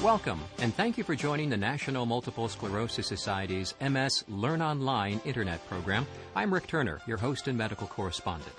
Welcome, and thank you for joining the National Multiple Sclerosis Society's MS Learn Online Internet program. I'm Rick Turner, your host and medical correspondent.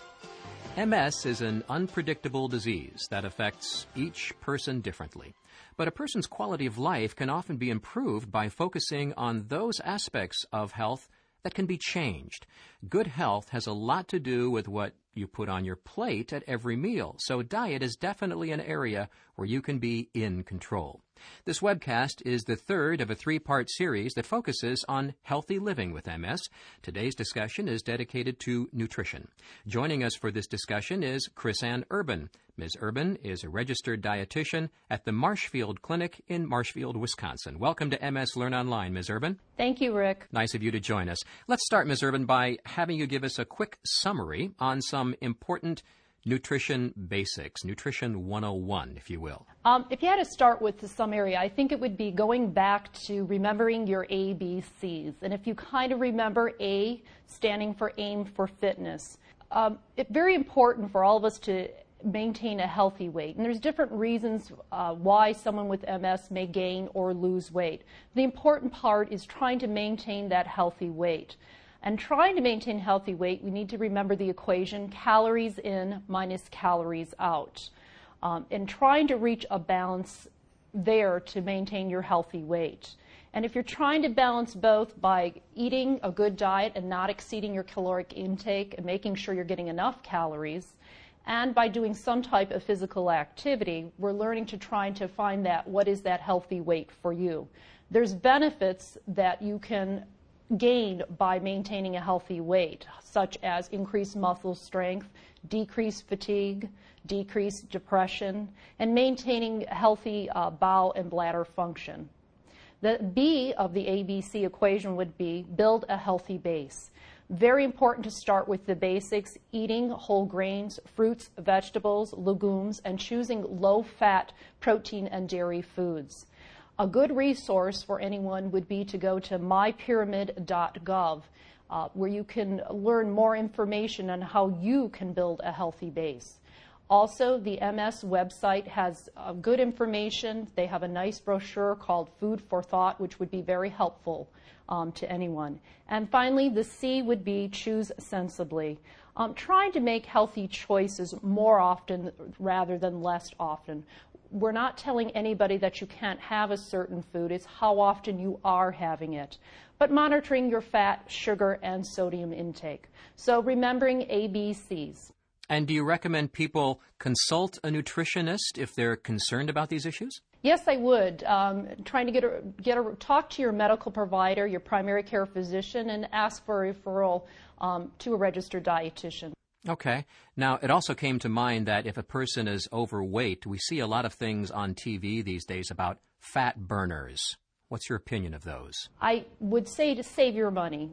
MS is an unpredictable disease that affects each person differently. But a person's quality of life can often be improved by focusing on those aspects of health that can be changed. Good health has a lot to do with what you put on your plate at every meal, so diet is definitely an area where you can be in control. This webcast is the third of a three-part series that focuses on healthy living with MS. Today's discussion is dedicated to nutrition. Joining us for this discussion is Chris-Ann Urban. Ms. Urban is a registered dietitian at the Marshfield Clinic in Marshfield, Wisconsin. Welcome to MS Learn Online, Ms. Urban. Thank you, Rick. Nice of you to join us. Let's start, Ms. Urban, by having you give us a quick summary on some important nutrition basics, Nutrition 101, if you will. If you had to start with some area, I think it would be going back to remembering your ABCs. And if you kind of remember A, standing for aim for fitness, it's very important for all of us to maintain a healthy weight. And there's different reasons why someone with MS may gain or lose weight. The important part is trying to maintain that healthy weight. And trying to maintain healthy weight, we need to remember the equation calories in minus calories out. And trying to reach a balance there to maintain your healthy weight. And if you're trying to balance both by eating a good diet and not exceeding your caloric intake and making sure you're getting enough calories, and by doing some type of physical activity, we're learning to try to find that what is that healthy weight for you. There's benefits that you can gain by maintaining a healthy weight, such as increased muscle strength, decreased fatigue, decreased depression, and maintaining healthy bowel and bladder function. The B of the ABC equation would be build a healthy base. Very important to start with the basics, eating whole grains, fruits, vegetables, legumes, and choosing low-fat protein and dairy foods. A good resource for anyone would be to go to mypyramid.gov, where you can learn more information on how you can build a healthy base. Also, the MS website has good information. They have a nice brochure called Food for Thought, which would be very helpful to anyone. And finally, the C would be choose sensibly. Trying to make healthy choices more often rather than less often. We're not telling anybody that you can't have a certain food. It's how often you are having it. But monitoring your fat, sugar, and sodium intake. So remembering ABCs. And do you recommend people consult a nutritionist if they're concerned about these issues? Yes, I would. Trying to talk to your medical provider, your primary care physician, and ask for a referral to a registered dietitian. Okay. Now, it also came to mind that if a person is overweight, we see a lot of things on TV these days about fat burners. What's your opinion of those? I would say to save your money.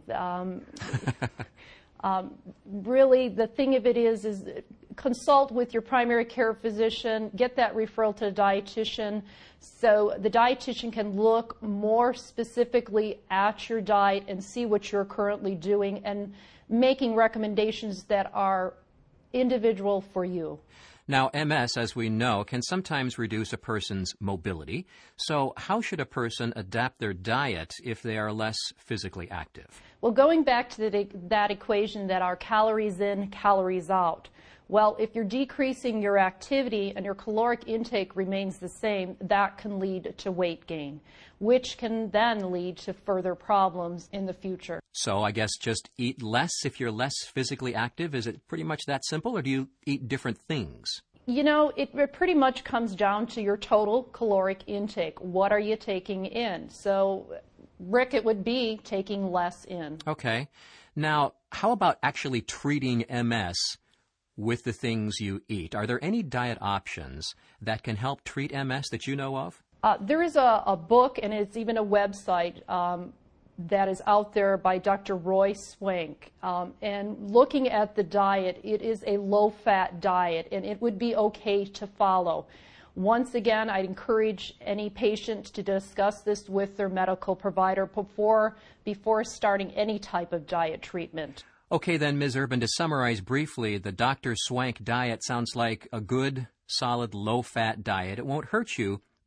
Really, the thing of it is consult with your primary care physician, get that referral to a dietitian, so the dietitian can look more specifically at your diet and see what you're currently doing and making recommendations that are individual for you. Now, MS, as we know, can sometimes reduce a person's mobility. So how should a person adapt their diet if they are less physically active? Well, going back to that equation that are calories in, calories out. Well, if you're decreasing your activity and your caloric intake remains the same, that can lead to weight gain, which can then lead to further problems in the future. So I guess just eat less if you're less physically active? Is it pretty much that simple, or do you eat different things? You know, it pretty much comes down to your total caloric intake. What are you taking in? So, Rick, it would be taking less in. Okay. Now, how about actually treating MS with the things you eat? Are there any diet options that can help treat MS that you know of? There is a book, and it's even a website that is out there by Dr. Roy Swank. And looking at the diet, it is a low-fat diet, and it would be okay to follow. Once again, I'd encourage any patient to discuss this with their medical provider before starting any type of diet treatment. Okay, then, Ms. Urban, to summarize briefly, the Dr. Swank diet sounds like a good, solid, low-fat diet. It won't hurt you,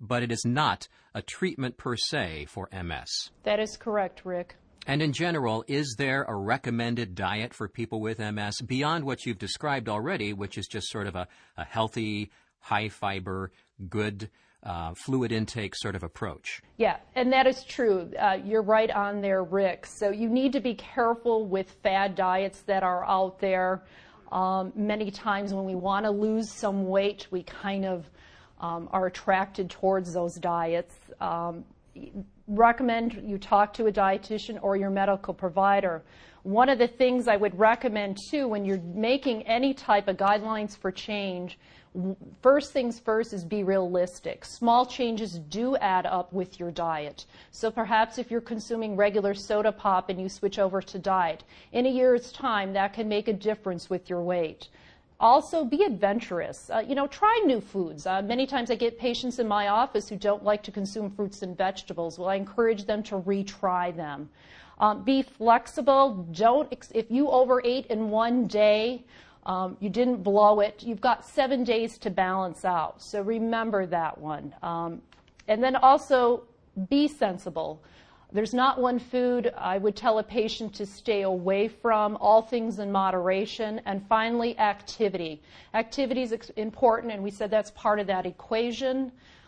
but it is not a treatment per se for MS. That is correct, Rick. And in general, is there a recommended diet for people with MS beyond what you've described already, which is just sort of a healthy, high-fiber, good fluid intake sort of approach? Yeah, and that is true. You're right on there, Rick. So you need to be careful with fad diets that are out there. Many times when we want to lose some weight, we kind of are attracted towards those diets. Recommend you talk to a dietitian or your medical provider. One of the things I would recommend too when you're making any type of guidelines for change, first things first is be realistic. Small changes do add up with your diet. So perhaps if you're consuming regular soda pop and you switch over to diet, in a year's time that can make a difference with your weight. Also, be adventurous. Try new foods. Many times I get patients in my office who don't like to consume fruits and vegetables. Well, I encourage them to retry them. Be flexible. If you overate in one day, you didn't blow it, you've got 7 days to balance out. So remember that one. And then also be sensible. There's not one food I would tell a patient to stay away from, all things in moderation. And finally, activity. Activity is important, and we said that's part of that equation.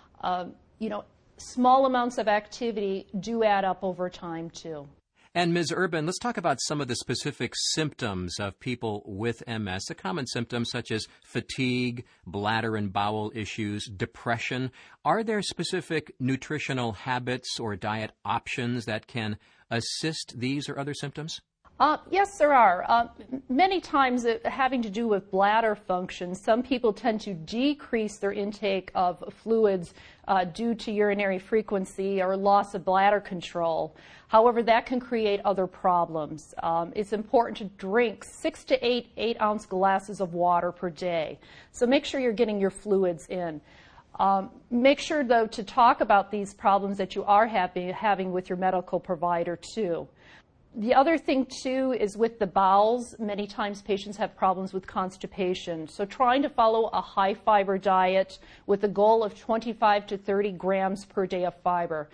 Small amounts of activity do add up over time, too. And Ms. Urban, let's talk about some of the specific symptoms of people with MS, the common symptoms such as fatigue, bladder and bowel issues, depression. Are there specific nutritional habits or diet options that can assist these or other symptoms? Yes, there are. Many times having to do with bladder function, some people tend to decrease their intake of fluids due to urinary frequency or loss of bladder control. However, that can create other problems. It's important to drink 6 to 8 8-ounce glasses of water per day. So make sure you're getting your fluids in. Make sure, though, to talk about these problems that you are having with your medical provider, too. The other thing, too, is with the bowels. Many times patients have problems with constipation. So trying to follow a high-fiber diet with a goal of 25 to 30 grams per day of fiber.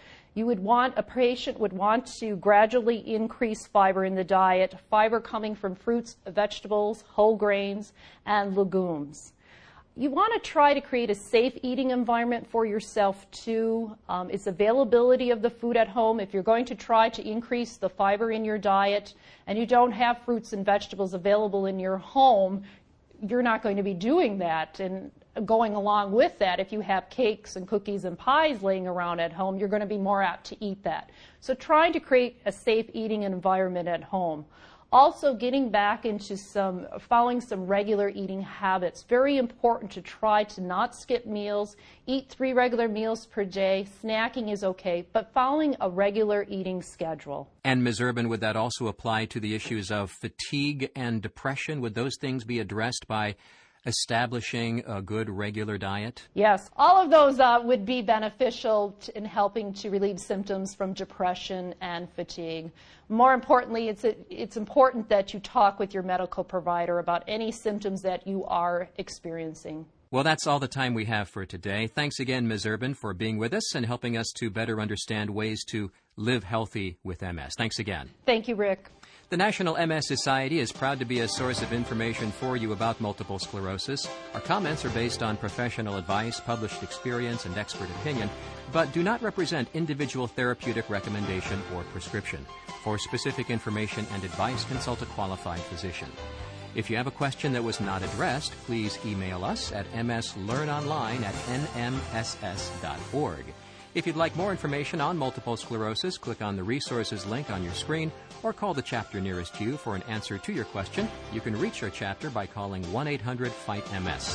A patient would want to gradually increase fiber in the diet, fiber coming from fruits, vegetables, whole grains, and legumes. You want to try to create a safe eating environment for yourself, too. It's availability of the food at home. If you're going to try to increase the fiber in your diet and you don't have fruits and vegetables available in your home, you're not going to be doing that. And going along with that, if you have cakes and cookies and pies laying around at home, you're going to be more apt to eat that. So trying to create a safe eating environment at home. Also, getting back into following some regular eating habits. Very important to try to not skip meals, eat 3 regular meals per day. Snacking is okay, but following a regular eating schedule. And Ms. Urban, would that also apply to the issues of fatigue and depression? Would those things be addressed by establishing a good regular diet? Yes, all of those would be beneficial in helping to relieve symptoms from depression and fatigue. More importantly, it's important that you talk with your medical provider about any symptoms that you are experiencing. Well, that's all the time we have for today. Thanks again, Ms. Urban, for being with us and helping us to better understand ways to live healthy with MS. Thanks again. Thank you, Rick. The National MS Society is proud to be a source of information for you about multiple sclerosis. Our comments are based on professional advice, published experience, and expert opinion, but do not represent individual therapeutic recommendation or prescription. For specific information and advice, consult a qualified physician. If you have a question that was not addressed, please email us at mslearnonline@nmss.org. If you'd like more information on multiple sclerosis, click on the resources link on your screen or call the chapter nearest you for an answer to your question. You can reach our chapter by calling 1-800-FIGHT-MS,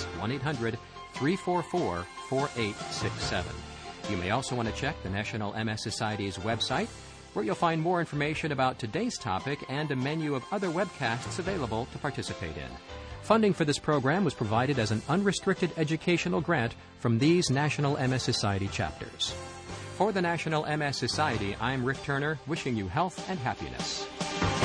1-800-344-4867. You may also want to check the National MS Society's website, where you'll find more information about today's topic and a menu of other webcasts available to participate in. Funding for this program was provided as an unrestricted educational grant from these National MS Society chapters. For the National MS Society, I'm Rick Turner, wishing you health and happiness.